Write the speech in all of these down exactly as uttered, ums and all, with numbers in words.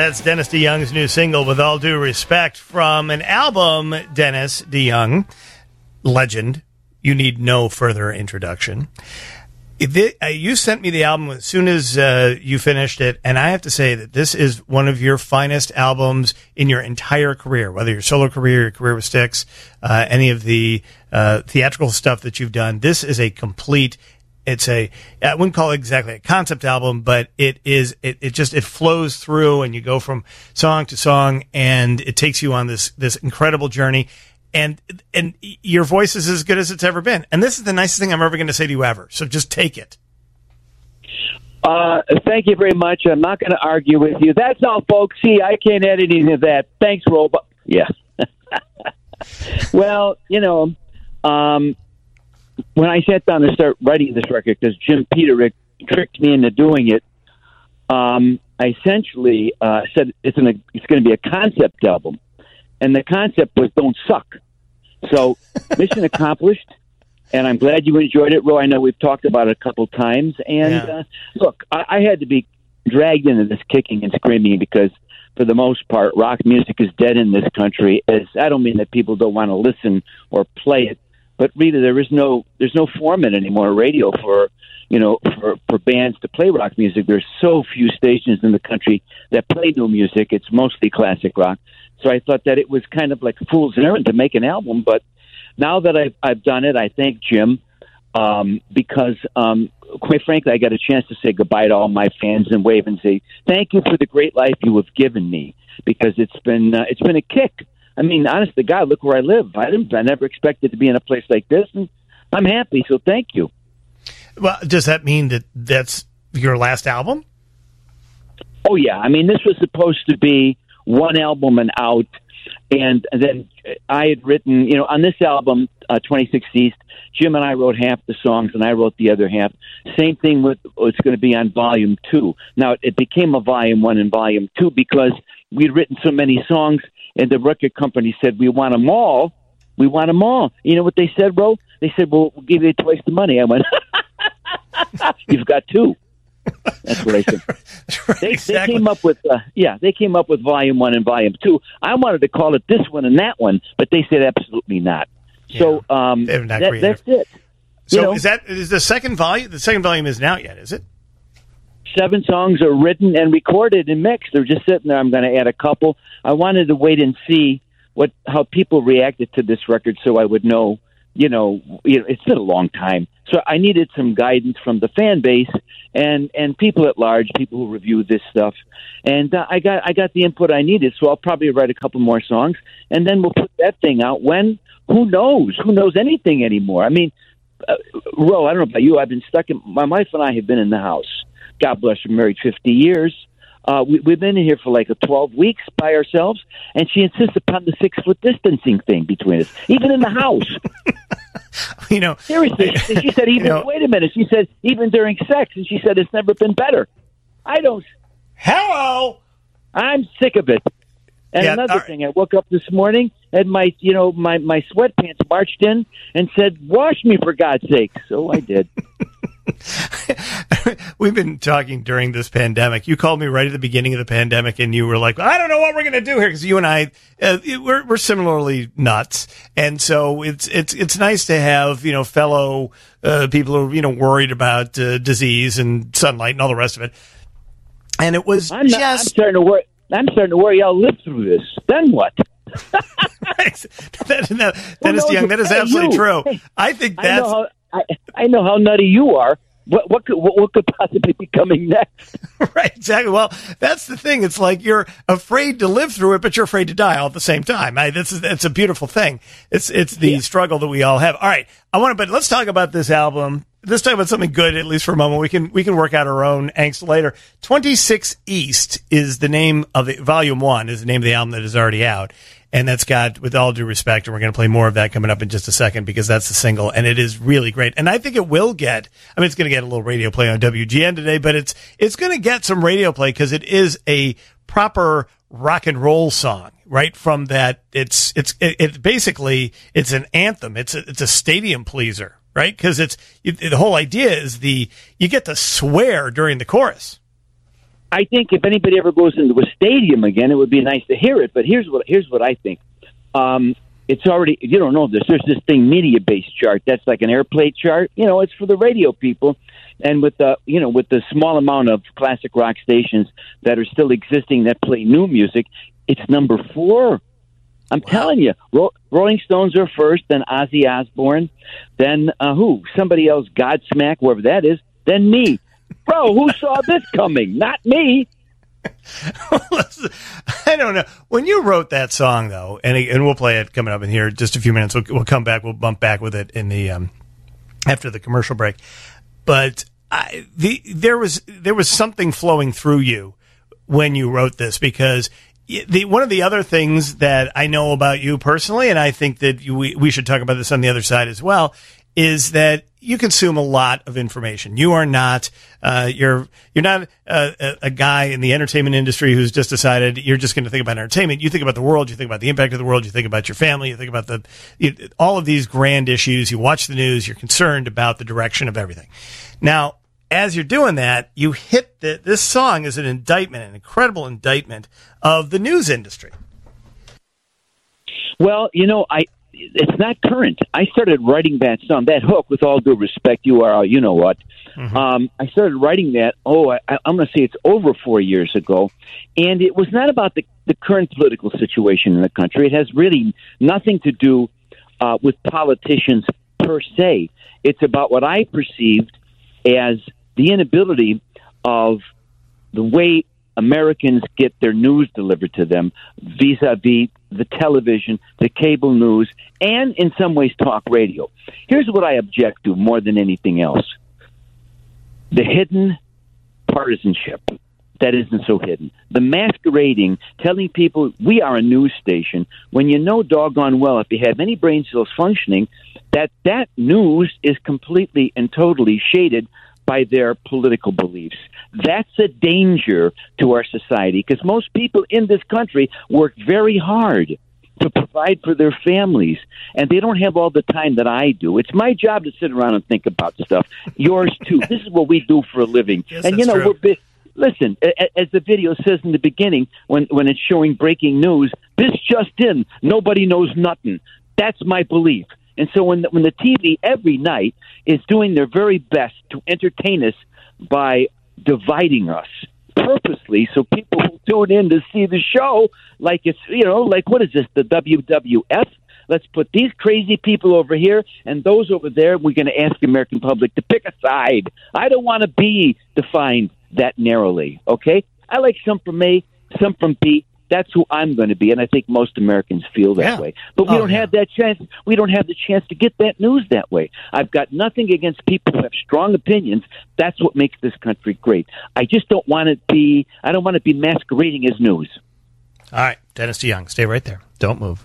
That's Dennis DeYoung's new single, With All Due Respect, from an album, Dennis DeYoung, legend. You need no further introduction. It, uh, you sent me the album as soon as uh, you finished it, and I have to say that this is one of your finest albums in your entire career, whether your solo career, your career with Styx, uh, any of the uh, theatrical stuff that you've done. This is a complete... It's a, I wouldn't call it exactly a concept album, but it is, it, it just, it flows through and you go from song to song and it takes you on this, this incredible journey. And, and your voice is as good as it's ever been. And this is the nicest thing I'm ever going to say to you ever. So just take it. Uh, thank you very much. I'm not going to argue with you. That's all, folks. See, I can't add anything to that. Thanks, Robot. Yeah. Well, you know, um, when I sat down to start writing this record, because Jim Peterick tricked me into doing it, um, I essentially uh, said it's, an, it's going to be a concept album. And the concept was don't suck. So mission accomplished, and I'm glad you enjoyed it, Ro. I know we've talked about it a couple times. And yeah. uh, look, I, I had to be dragged into this kicking and screaming because, for the most part, rock music is dead in this country. As I don't mean that people don't want to listen or play it, but really, there is no there's no format anymore, radio for you know for, for bands to play rock music. There's so few stations in the country that play new music. It's mostly classic rock. So I thought that it was kind of like a fool's errand to make an album. But now that I've I've done it, I thank Jim um, because um, quite frankly, I got a chance to say goodbye to all my fans and wave and say thank you for the great life you have given me, because it's been uh, it's been a kick. I mean, honest to God, look where I live. I didn't. I never expected to be in a place like this, and I'm happy. So thank you. Well, does that mean that that's your last album? Oh yeah. I mean, this was supposed to be one album and out, and then I had written, you know, on this album, uh, twenty-six East. Jim and I wrote half the songs, and I wrote the other half. Same thing with it's going to be on Volume Two. Now it became a Volume One and Volume Two because we'd written so many songs. And the record company said, we want them all. We want them all. You know what they said, Ro? They said, well, we'll give you twice the money. I went, you've got two. That's what I said. Right, they, exactly. they came up with, uh, yeah, they came up with Volume One and Volume Two. I wanted to call it this one and that one, but they said absolutely not. Yeah, so um, that, that's it. So you know, is that is the second volume? The second volume isn't out yet, is it? Seven songs are written and recorded and mixed. They're just sitting there. I'm going to add a couple. I wanted to wait and see what how people reacted to this record, so I would know. You know, you know, it's been a long time, so I needed some guidance from the fan base and and people at large, people who review this stuff. And uh, I got I got the input I needed, so I'll probably write a couple more songs, and then we'll put that thing out. When? Who knows? Who knows anything anymore? I mean, uh, Ro, I don't know about you. I've been stuck in. My wife and I have been in the house. God bless her, married fifty years. Uh, we, we've been in here for like a twelve weeks by ourselves, and she insists upon the six-foot distancing thing between us, even in the house. You know, seriously, she said, even, you know, wait a minute, she said, even during sex, and she said, it's never been better. I don't. Hello! I'm sick of it. And yeah, another right. thing, I woke up this morning, and my, you know, my, my sweatpants marched in and said, wash me for God's sake. So I did. We've been talking during this pandemic. You called me right at the beginning of the pandemic, and you were like, I don't know what we're going to do here, because you and I, uh, we're, we're similarly nuts. And so it's it's it's nice to have, you know, fellow uh, people who are, you know, worried about uh, disease and sunlight and all the rest of it. And it was I'm not, just... I'm starting to worry. I'm starting to worry I'll live through this. Then what? that, that, Dennis DeYoung, that is absolutely you. true. Hey, I think that's... I know, how, I, I know how nutty you are. What what could what, what could possibly be coming next? Right, exactly. Well, that's the thing. It's like you're afraid to live through it, but you're afraid to die all at the same time. I, this is it's a beautiful thing. It's it's the yeah. struggle that we all have. All right, I want to, but let's talk about this album. Let's talk about something good, at least for a moment. We can we can work out our own angst later. twenty-six East is the name of the volume one. Is the name of the album that is already out. And that's got, with all due respect, and we're going to play more of that coming up in just a second, because that's the single, and it is really great. And I think it will get, I mean, it's going to get a little radio play on W G N today, but it's it's going to get some radio play because it is a proper rock and roll song, right? From that, it's it's it, it basically it's an anthem. It's a, it's a stadium pleaser, right? Because it's it, the whole idea is the you get to swear during the chorus. I think if anybody ever goes into a stadium again, it would be nice to hear it. But here's what here's what I think. Um, it's already, you don't know this. There's this thing, media-based chart. That's like an airplay chart. You know, it's for the radio people. And with the, you know, with the small amount of classic rock stations that are still existing that play new music, it's number four. I'm wow. telling you, Ro- Rolling Stones are first, then Ozzy Osbourne, then uh, who? Somebody else, Godsmack, whoever that is, then me. Bro, who saw this coming? Not me. I don't know. When you wrote that song, though, and and we'll play it coming up in here just a few minutes. We'll, we'll come back. We'll bump back with it in the um, after the commercial break. But I, the there was there was something flowing through you when you wrote this, because the one of the other things that I know about you personally, and I think that you, we we should talk about this on the other side as well, is that you consume a lot of information. You are not, uh, you're, you're not a, a, a guy in the entertainment industry who's just decided you're just going to think about entertainment. You think about the world. You think about the impact of the world. You think about your family. You think about the, you, all of these grand issues. You watch the news. You're concerned about the direction of everything. Now, as you're doing that, you hit the, this song is an indictment, an incredible indictment of the news industry. Well, you know, I, it's not current. I started writing that song, that hook, with all due respect, you are, you know what. Mm-hmm. Um, I started writing that, oh, I, I'm going to say it's over four years ago. And it was not about the, the current political situation in the country. It has really nothing to do uh, with politicians per se. It's about what I perceived as the inability of the way Americans get their news delivered to them vis-a-vis the television, the cable news, and in some ways talk radio. Here's what I object to more than anything else. The hidden partisanship that isn't so hidden. The masquerading, telling people we are a news station, when you know doggone well, if you have any brain cells functioning, that that news is completely and totally shaded by their political beliefs. That's a danger to our society, because most people in this country work very hard to provide for their families, and they don't have all the time that I do. It's my job to sit around and think about stuff. Yours too. This is what we do for a living. Yes, and you know, true. we're listen, as the video says in the beginning, when when it's showing breaking news, this just in, nobody knows nothing. That's my belief. And so when the, when the T V every night is doing their very best to entertain us by dividing us purposely, so people will tune in to see the show like it's, you know, like, what is this, the W W F? Let's put these crazy people over here and those over there. We're going to ask the American public to pick a side. I don't want to be defined that narrowly, okay? I like some from A, some from B. That's who I'm going to be, and I think most Americans feel that yeah. way. But we oh, don't yeah. have that chance. We don't have the chance to get that news that way. I've got nothing against people who have strong opinions. That's what makes this country great. I just don't want to be. I don't want to be masquerading as news. All right, Dennis DeYoung, stay right there. Don't move.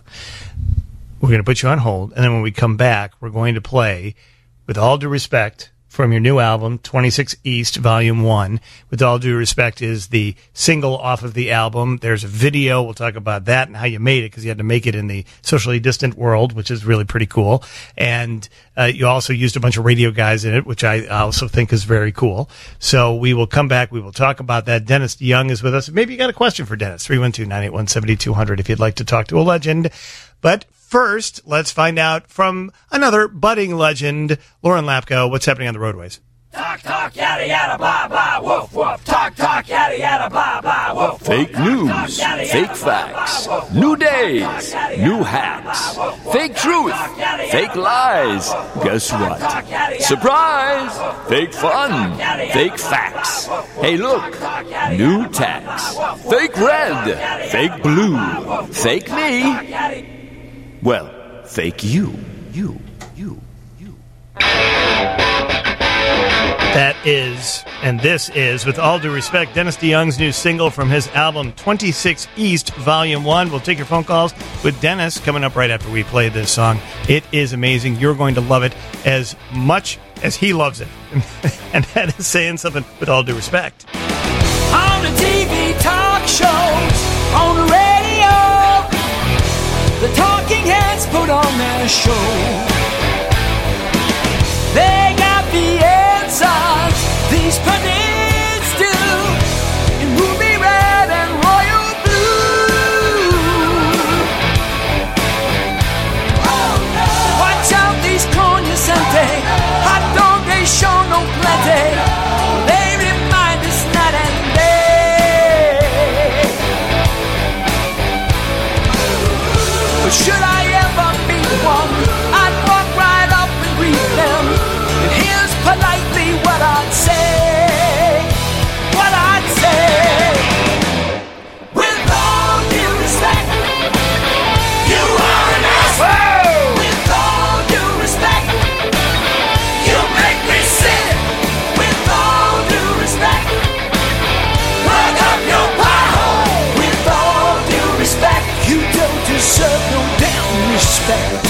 We're going to put you on hold, and then when we come back, we're going to play, with all due respect, from your new album, twenty-six East, Volume one. With all due respect is the single off of the album. There's a video. We'll talk about that and how you made it, because you had to make it in the socially distant world, which is really pretty cool. And uh, you also used a bunch of radio guys in it, which I also think is very cool. So we will come back. We will talk about that. Dennis DeYoung is with us. Maybe you got a question for Dennis. three one two, nine eight one, seven two zero zero if you'd like to talk to a legend. But first, let's find out from another budding legend, Lauren Lapko, what's happening on the roadways. Talk, talk, yada, yada, blah, blah, woof, woof. Talk, talk, yada, yada, blah, blah, woof, woof. Fake news, fake facts, new days, new hacks, fake truth, fake lies. Guess what? Surprise! Fake fun, fake facts. Hey, look, new tax. Fake red, fake blue, fake me. Well, fake you, you, you, you. That is, and this is, with all due respect, Dennis DeYoung's new single from his album twenty-six East, Volume one. We'll take your phone calls with Dennis coming up right after we play this song. It is amazing. You're going to love it as much as he loves it. And that is saying something with all due respect. On the T V talk shows, on the radio, the talking heads put on their show. They got the answers these pundits do, and respect.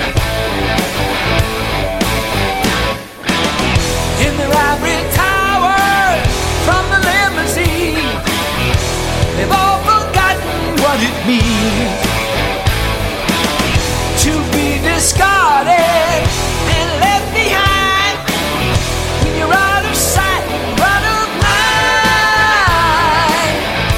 In their ivory tower from the limousine, they've all forgotten what it means to be discarded and left behind when you're out of sight, out of mind.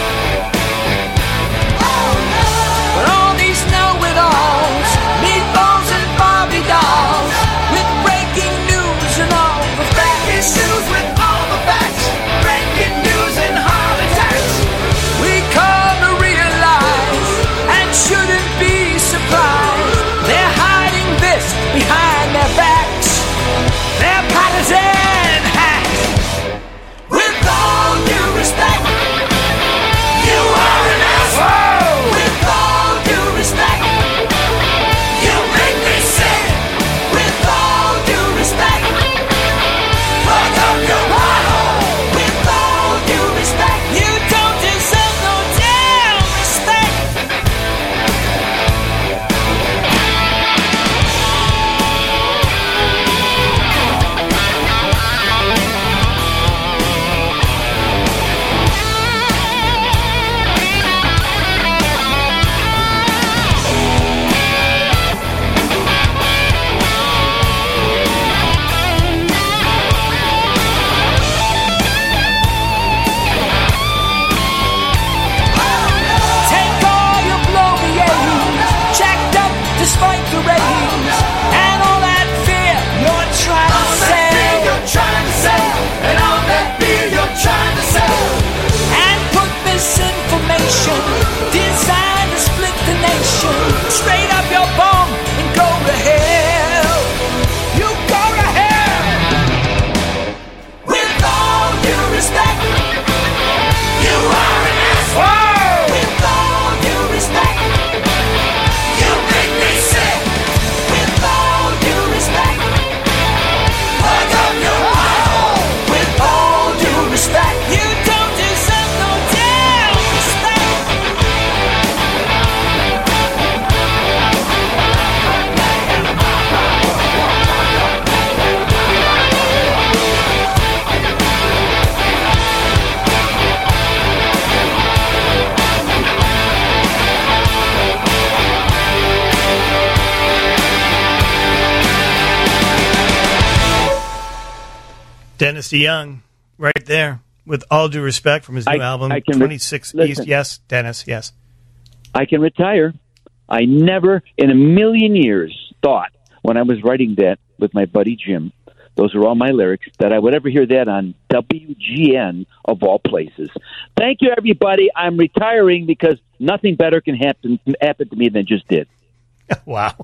But all these know-it-alls, meatballs and Barbie dolls, with breaking news and all the facts, news with all the facts, breaking news and heart attacks. We come to realize and shouldn't be surprised. They're hiding this behind their backs. They're partisan hacks. With all due respect, you are an asshole. With all due respect, you make me sick. With all due respect, fuck up your bottle. With all due respect, you don't deserve no damn respect. Take all your bloviates, jacked up despite the ratings, and all that fear you're trying to sell. You're trying to sell, and all that beer you're trying to sell. And put misinformation designed to split the nation straight up your bum and go to hell. You go to hell. With all due respect, you are an asshole. With all due respect, you make me sick. With all due respect, fuck up your bottle. With all due respect, you don't deserve no damn respect. Dennis DeYoung, right there, with all due respect, from his new I- album, I can re- twenty-six East. listen. Yes, Dennis, yes. I can retire. I never in a million years thought when I was writing that with my buddy Jim, those are all my lyrics, that I would ever hear that on W G N of all places. Thank you, everybody. I'm retiring because nothing better can happen, happen to me than just did. Wow.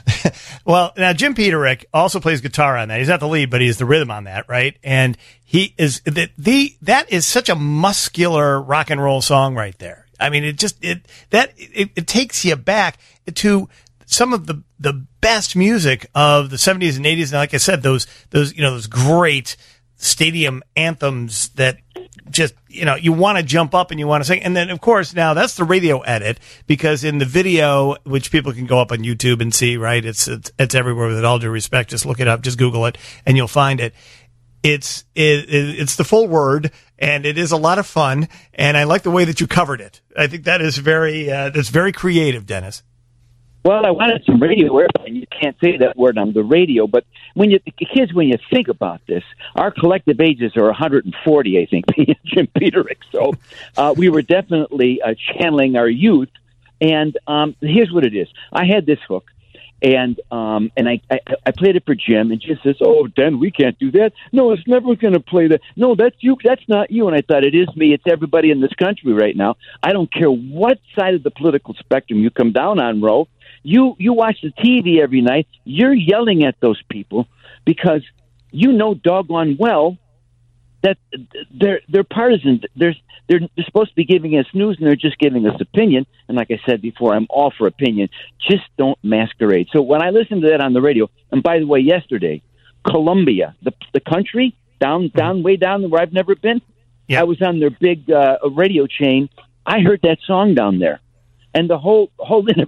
Well, now Jim Peterick also plays guitar on that. He's not the lead, but he's the rhythm on that, right? And he is the, the that is such a muscular rock and roll song right there. I mean, it just it that it, it takes you back to some of the the best music of the seventies and eighties. And like I said, those those you know those great stadium anthems that just, you know, you want to jump up and you want to sing. And then, of course, now that's the radio edit, because in the video, which people can go up on YouTube and see, right? It's, it's, it's everywhere with all due respect. Just look it up, just Google it and you'll find it. It's, it, it, it's the full word, and it is a lot of fun. And I like the way that you covered it. I think that is very, uh, that's very creative, Dennis. Well, I wanted some radio airplay, and you can't say that word on the radio, but when you, kids, when you think about this, our collective ages are one hundred forty, I think, me and Jim Peterick. So uh, we were definitely uh, channeling our youth. And um, here's what it is. I had this hook, and um, and I, I, I played it for Jim, and Jim says, oh, Dan, we can't do that. No, it's never going to play that. No, that's you. That's not you. And I thought, it is me. It's everybody in this country right now. I don't care what side of the political spectrum you come down on, Ro. You you watch the T V every night. You're yelling at those people because you know doggone well that they're they're partisan. They're they're, they're supposed to be giving us news, and they're just giving us opinion. And like I said before, I'm all for opinion. Just don't masquerade. So when I listened to that on the radio, and by the way, yesterday, Colombia, the the country down down way down where I've never been, Yeah. I was on their big uh, radio chain. I heard that song down there. And the whole whole interview was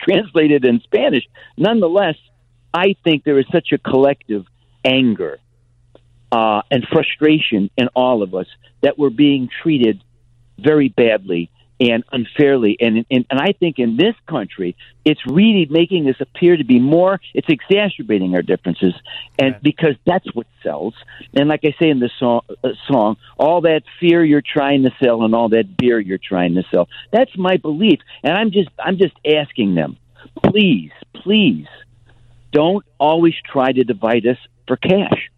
translated in Spanish. Nonetheless, I think there is such a collective anger uh, and frustration in all of us that we're being treated very badly and unfairly. And, and and I think in this country, it's really making us appear to be more, it's exacerbating our differences, and Right. because that's what sells. And like I say in this song, uh, song, all that fear you're trying to sell and all that beer you're trying to sell, that's my belief. And I'm just I'm just asking them, please, please, don't always try to divide us for cash.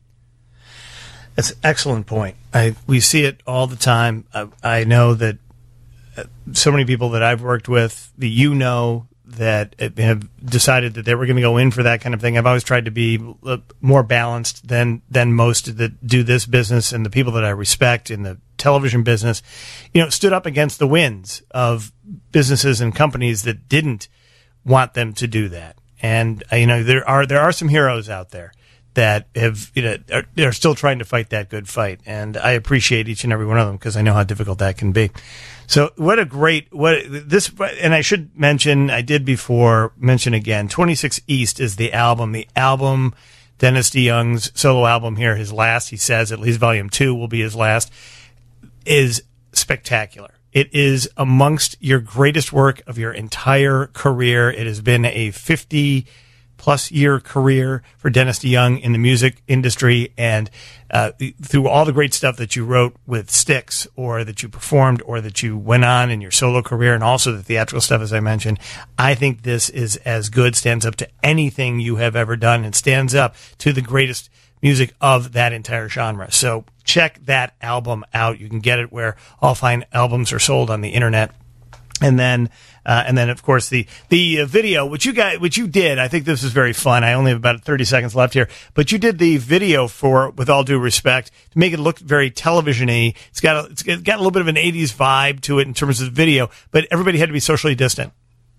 That's an excellent point. I we see it all the time. I, I know that uh, so many people that I've worked with, that you know, that have decided that they were going to go in for that kind of thing. I've always tried to be uh, more balanced than than most that do this business, and the people that I respect in the television business, you know, stood up against the winds of businesses and companies that didn't want them to do that. And uh, you know, there are there are some heroes out there that have, you know, are, they're still trying to fight that good fight. And I appreciate each and every one of them because I know how difficult that can be. So what a great, what this, and I should mention, I did before, mention again, twenty-six East is the album, the album, Dennis DeYoung's solo album here, his last, he says, at least volume two will be his last, is spectacular. It is amongst your greatest work of your entire career. It has been a fifty plus year career for Dennis DeYoung in the music industry, and uh, through all the great stuff that you wrote with Styx, or that you performed, or that you went on in your solo career, and also the theatrical stuff, as I mentioned, I think this is as good, stands up to anything you have ever done, and stands up to the greatest music of that entire genre. So check that album out. You can get it where all fine albums are sold on the internet. And then, uh, and then, of course, the the uh, video, which you got, which you did. I think this is very fun. I only have about thirty seconds left here, but you did the video for "With All Due Respect" to make it look very television-y. It's got a, it's got a little bit of an eighties vibe to it in terms of the video, but everybody had to be socially distant.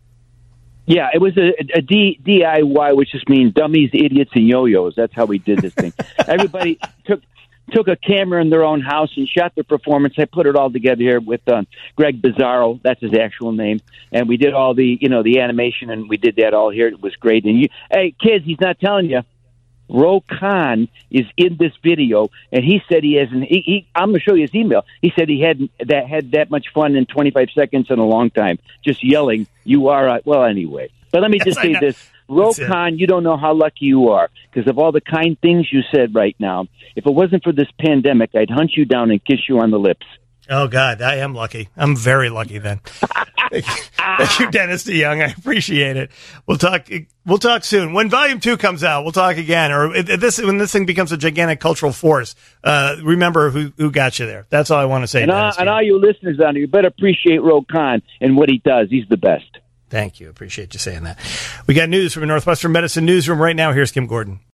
Yeah, it was a, a D, DIY, which just means dummies, idiots, and yo-yos. That's how we did this thing. Everybody took took a camera in their own house and shot their performance. I put it all together here with uh, Greg Bizzaro. That's his actual name. And we did all the, you know, the animation, and we did that all here. It was great. And you, hey, kids, he's not telling you. Ro Khan is in this video, and he said he hasn't. He, he, I'm going to show you his email. He said he hadn't that had that much fun in twenty-five seconds in a long time, just yelling, "You are uh, well." Anyway, but let me just say this: Ro Khan, you don't know how lucky you are because of all the kind things you said right now. If it wasn't for this pandemic, I'd hunt you down and kiss you on the lips. Oh God, I am lucky. I'm very lucky then. Thank you, Thank you, Dennis DeYoung. I appreciate it. We'll talk. We'll talk soon. When Volume Two comes out, we'll talk again. Or if this, when this thing becomes a gigantic cultural force, uh, remember who who got you there. That's all I want to say. And, uh, and all you listeners out there, you better appreciate Ro Khan and what he does. He's the best. Thank you. Appreciate you saying that. We got news from the Northwestern Medicine Newsroom right now. Here's Kim Gordon.